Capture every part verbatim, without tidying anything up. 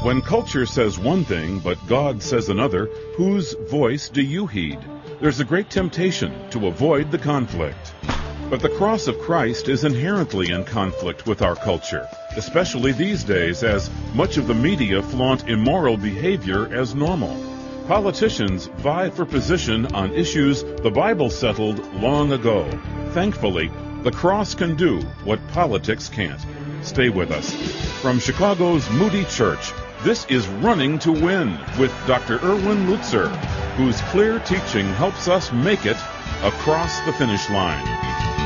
When culture says one thing, but God says another, whose voice do you heed? There's a great temptation to avoid the conflict. But the cross of Christ is inherently in conflict with our culture, especially these days as much of the media flaunt immoral behavior as normal. Politicians vie for position on issues the Bible settled long ago. Thankfully, the cross can do what politics can't. Stay with us. From Chicago's Moody Church, this is Running to Win with Doctor Erwin Lutzer, whose clear teaching helps us make it across the finish line.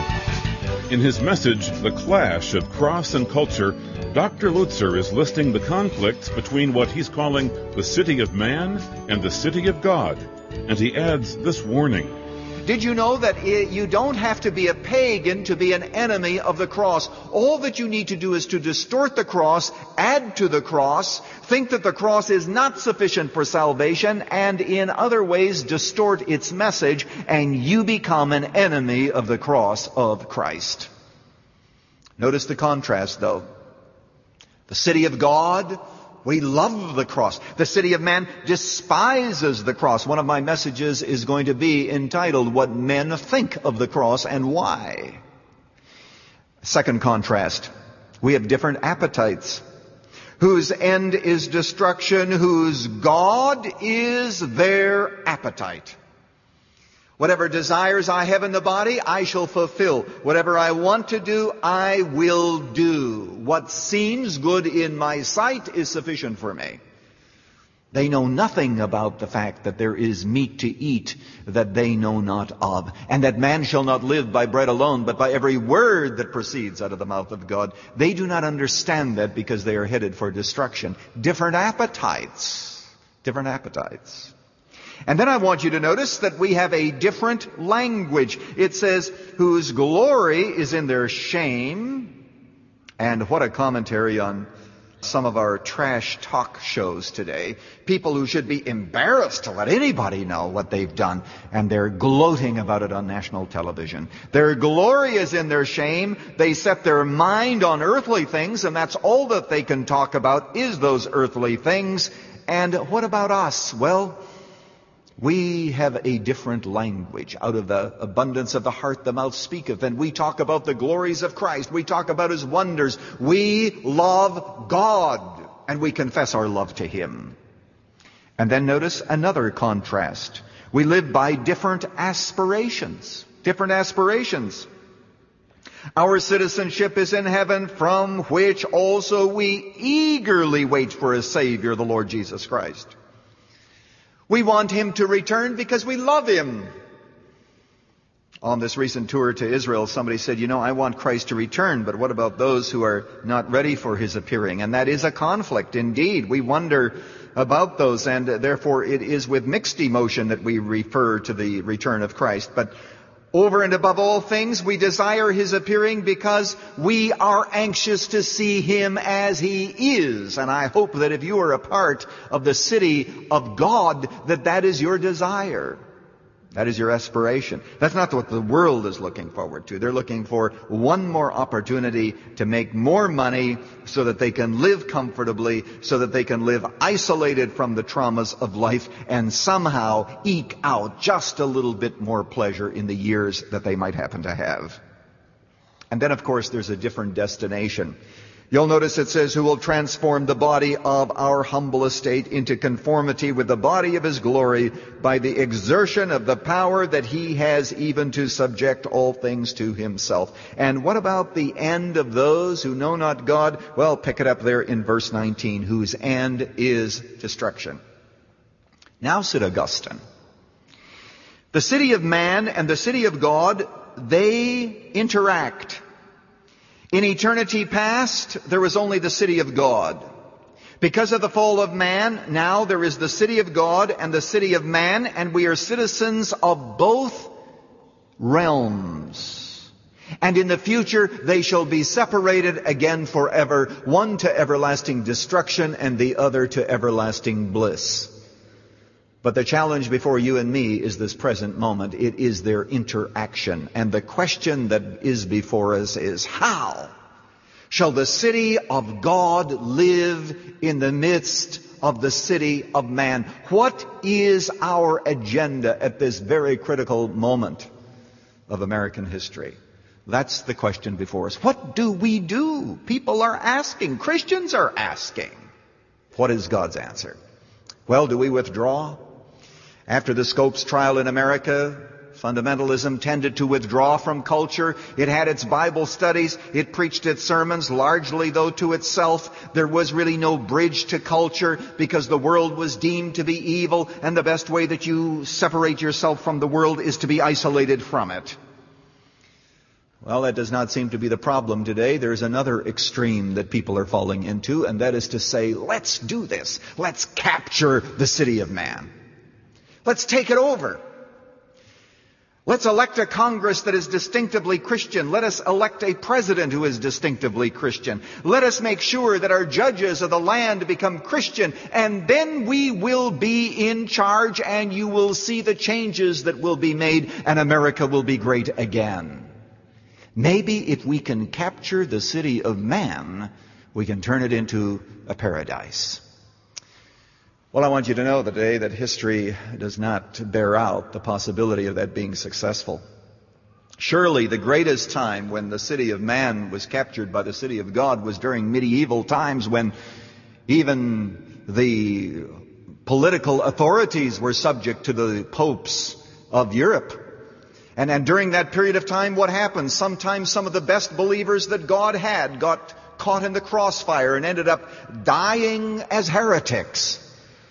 In his message, The Clash of Cross and Culture, Doctor Lutzer is listing the conflicts between what he's calling the city of man and the city of God. And he adds this warning. Did you know that you don't have to be a pagan to be an enemy of the cross? All that you need to do is to distort the cross, add to the cross, think that the cross is not sufficient for salvation, and in other ways distort its message, and you become an enemy of the cross of Christ. Notice the contrast, though. The city of God, we love the cross. The city of man despises the cross. One of my messages is going to be entitled, What Men Think of the Cross and Why. Second contrast. We have different appetites. Whose end is destruction, whose God is their appetite. Whatever desires I have in the body, I shall fulfill. Whatever I want to do, I will do. What seems good in my sight is sufficient for me. They know nothing about the fact that there is meat to eat that they know not of, and that man shall not live by bread alone, but by every word that proceeds out of the mouth of God. They do not understand that because they are headed for destruction. Different appetites. Different appetites. And then I want you to notice that we have a different language. It says, whose glory is in their shame. And what a commentary on some of our trash talk shows today. People who should be embarrassed to let anybody know what they've done. And they're gloating about it on national television. Their glory is in their shame. They set their mind on earthly things, and that's all that they can talk about is those earthly things. And what about us? Well, we have a different language. Out of the abundance of the heart, the mouth speaketh. And we talk about the glories of Christ. We talk about His wonders. We love God. And we confess our love to Him. And then notice another contrast. We live by different aspirations. Different aspirations. Our citizenship is in heaven, from which also we eagerly wait for a Savior, the Lord Jesus Christ. We want Him to return because we love Him. On this recent tour to Israel, somebody said, you know, I want Christ to return, but what about those who are not ready for His appearing? And that is a conflict indeed. We wonder about those, and therefore it is with mixed emotion that we refer to the return of Christ. But over and above all things, we desire His appearing because we are anxious to see Him as He is. And I hope that if you are a part of the city of God, that that is your desire. That is your aspiration. That's not what the world is looking forward to. They're looking for one more opportunity to make more money so that they can live comfortably, so that they can live isolated from the traumas of life and somehow eke out just a little bit more pleasure in the years that they might happen to have. And then, of course, there's a different destination. You'll notice it says, who will transform the body of our humble estate into conformity with the body of His glory by the exertion of the power that He has even to subject all things to Himself. And what about the end of those who know not God? Well, pick it up there in verse nineteen, whose end is destruction. Now, said Augustine, the city of man and the city of God, they interact. In eternity past, there was only the city of God. Because of the fall of man, now there is the city of God and the city of man, and we are citizens of both realms. And in the future, they shall be separated again forever, one to everlasting destruction and the other to everlasting bliss. But the challenge before you and me is this present moment. It is their interaction. And the question that is before us is how? shall the city of God live in the midst of the city of man. What is our agenda at this very critical moment of American history? That's the question before us. What do we do? People are asking. Christians are asking. What is God's answer? Well, do we withdraw? After the Scopes trial in America, fundamentalism tended to withdraw from culture. It had its Bible studies. It preached its sermons, largely though to itself. There was really no bridge to culture because the world was deemed to be evil, and the best way that you separate yourself from the world is to be isolated from it. Well, that does not seem to be the problem today. There's another extreme that people are falling into, and that is to say, let's do this. Let's capture the city of man. Let's take it over. Let's elect a Congress that is distinctively Christian. Let us elect a president who is distinctively Christian. Let us make sure that our judges of the land become Christian, and then we will be in charge, and you will see the changes that will be made, and America will be great again. Maybe if we can capture the city of man, we can turn it into a paradise. Well, I want you to know today that history does not bear out the possibility of that being successful. Surely the greatest time when the city of man was captured by the city of God was during medieval times, when even the political authorities were subject to the popes of Europe. And, and during that period of time, what happened? Sometimes some of the best believers that God had got caught in the crossfire and ended up dying as heretics.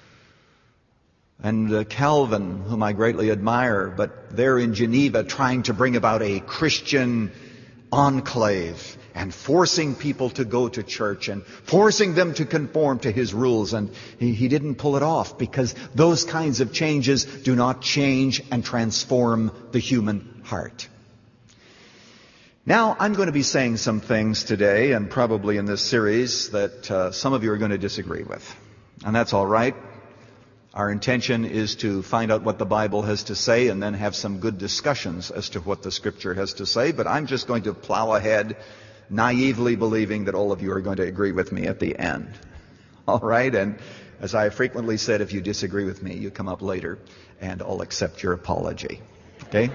And uh, Calvin, whom I greatly admire, but there in Geneva trying to bring about a Christian enclave and forcing people to go to church and forcing them to conform to his rules. And he, he didn't pull it off, because those kinds of changes do not change and transform the human heart. Now, I'm going to be saying some things today, and probably in this series, that uh, some of you are going to disagree with. And that's all right. Our intention is to find out what the Bible has to say and then have some good discussions as to what the Scripture has to say. But I'm just going to plow ahead, naively believing that all of you are going to agree with me at the end. All right? And as I frequently said, if you disagree with me, you come up later and I'll accept your apology. Okay?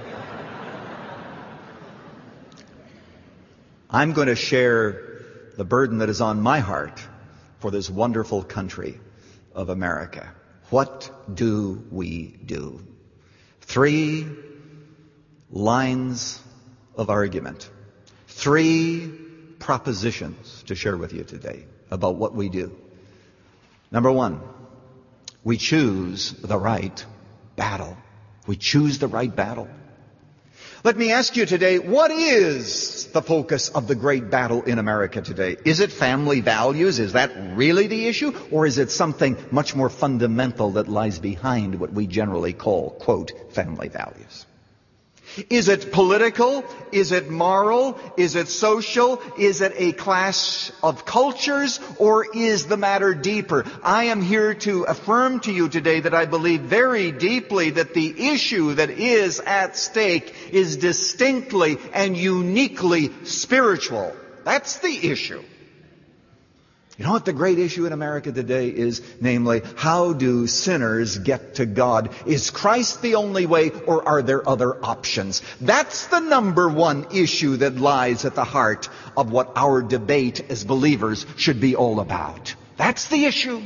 I'm going to share the burden that is on my heart for this wonderful country of America. What do we do? Three lines of argument. Three propositions to share with you today about what we do. Number one, we choose the right battle. We choose the right battle. Let me ask you today, what is the focus of the great battle in America today? Is it family values? Is that really the issue? Or is it something much more fundamental that lies behind what we generally call, quote, family values? Is it political? Is it moral? Is it social? Is it a clash of cultures? Or is the matter deeper? I am here to affirm to you today that I believe very deeply that the issue that is at stake is distinctly and uniquely spiritual. That's the issue. You know what the great issue in America today is? Namely, how do sinners get to God? Is Christ the only way, or are there other options? That's the number one issue that lies at the heart of what our debate as believers should be all about. That's the issue.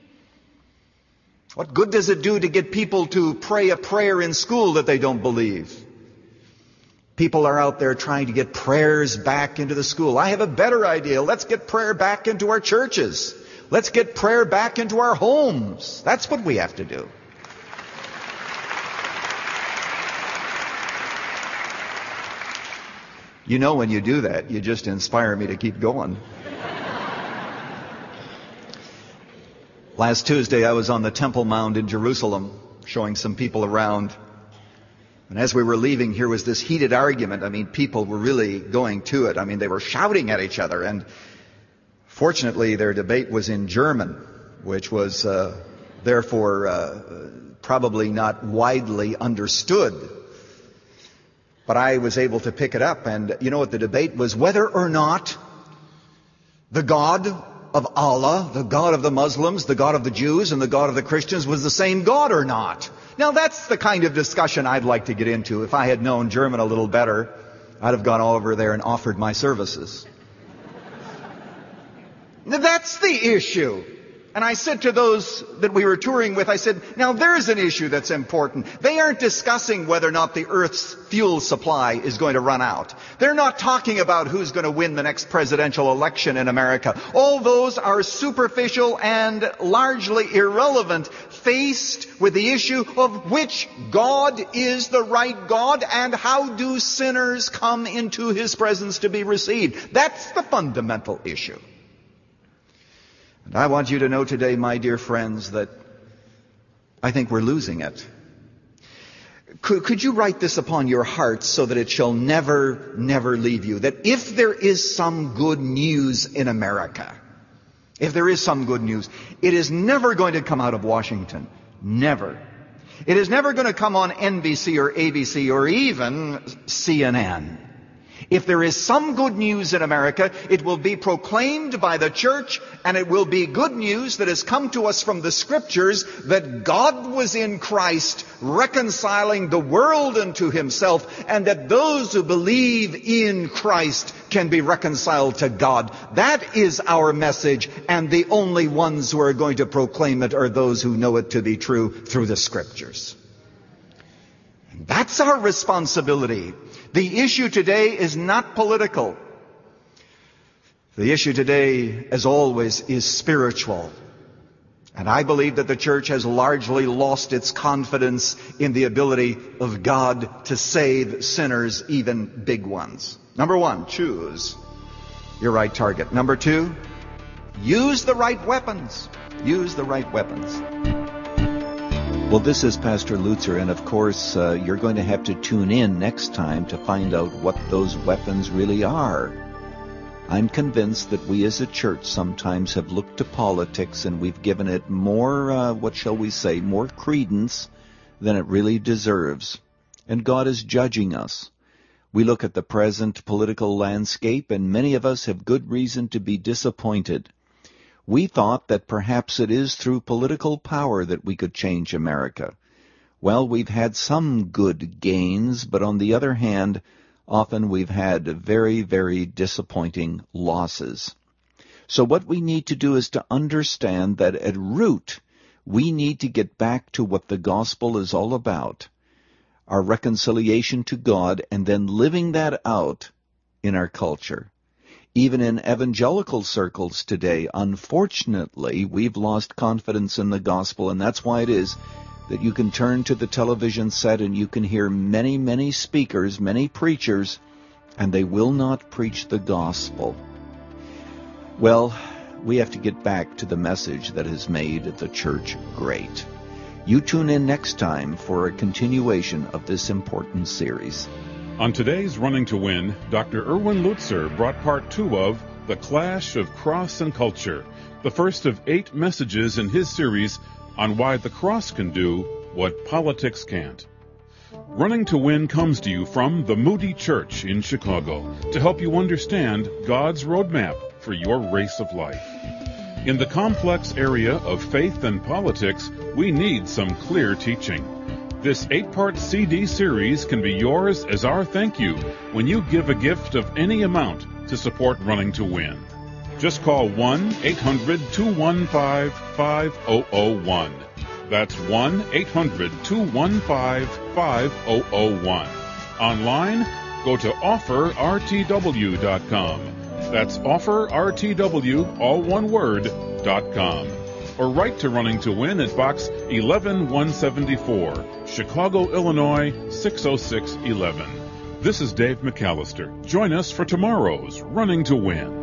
What good does it do to get people to pray a prayer in school that they don't believe? People are out there trying to get prayers back into the school. I have a better idea. Let's get prayer back into our churches. Let's get prayer back into our homes. That's what we have to do. You know, when you do that, you just inspire me to keep going. Last Tuesday, I was on the Temple Mount in Jerusalem, showing some people around. And as we were leaving, here was this heated argument. I mean, people were really going to it. I mean, they were shouting at each other. And fortunately, their debate was in German, which was uh, therefore uh, probably not widely understood. But I was able to pick it up. And you know what the debate was? Whether or not The God of Allah, the God of the Muslims, the God of the Jews, and the God of the Christians was the same God or not? Now that's the kind of discussion I'd like to get into. If I had known German a little better, I'd have gone over there and offered my services. That's the issue. And I said to those that we were touring with, I said, now there's an issue that's important. They aren't discussing whether or not the Earth's fuel supply is going to run out. They're not talking about who's going to win the next presidential election in America. All those are superficial and largely irrelevant, faced with the issue of which God is the right God and how do sinners come into His presence to be received. That's the fundamental issue. And I want you to know today, my dear friends, that I think we're losing it. Could, could you write this upon your hearts so that it shall never, never leave you? That if there is some good news in America, if there is some good news, it is never going to come out of Washington. Never. It is never going to come on N B C or A B C or even C N N. If there is some good news in America, it will be proclaimed by the church, and it will be good news that has come to us from the Scriptures that God was in Christ reconciling the world unto Himself, and that those who believe in Christ can be reconciled to God. That is our message, and the only ones who are going to proclaim it are those who know it to be true through the Scriptures. That's our responsibility. The issue today is not political. The issue today, as always, is spiritual. And I believe that the church has largely lost its confidence in the ability of God to save sinners, even big ones. Number one, choose your right target. Number two, use the right weapons. Use the right weapons. Well, this is Pastor Lutzer, and of course, uh, you're going to have to tune in next time to find out what those weapons really are. I'm convinced that we as a church sometimes have looked to politics and we've given it more, uh, what shall we say, more credence than it really deserves. And God is judging us. We look at the present political landscape, and many of us have good reason to be disappointed. We thought that perhaps it is through political power that we could change America. Well, we've had some good gains, but on the other hand, often we've had very, very disappointing losses. So what we need to do is to understand that at root, we need to get back to what the gospel is all about, our reconciliation to God, and then living that out in our culture. Even in evangelical circles today, unfortunately, we've lost confidence in the gospel, and that's why it is that you can turn to the television set and you can hear many, many speakers, many preachers, and they will not preach the gospel. Well, we have to get back to the message that has made the church great. You tune in next time for a continuation of this important series. On today's Running to Win, Doctor Erwin Lutzer brought part two of The Clash of Cross and Culture, the first of eight messages in his series on why the cross can do what politics can't. Running to Win comes to you from the Moody Church in Chicago to help you understand God's roadmap for your race of life. In the complex area of faith and politics, we need some clear teaching. This eight-part C D series can be yours as our thank you when you give a gift of any amount to support Running to Win. Just call one eight hundred two one five five zero zero one. That's one eight hundred two one five five zero zero one. Online, go to offer r t w dot com. That's offer r t w, all one word, dot com. Or write to Running to Win at Box eleven one seventy-four, Chicago, Illinois six oh six one one. This is Dave McAllister. Join us for tomorrow's Running to Win.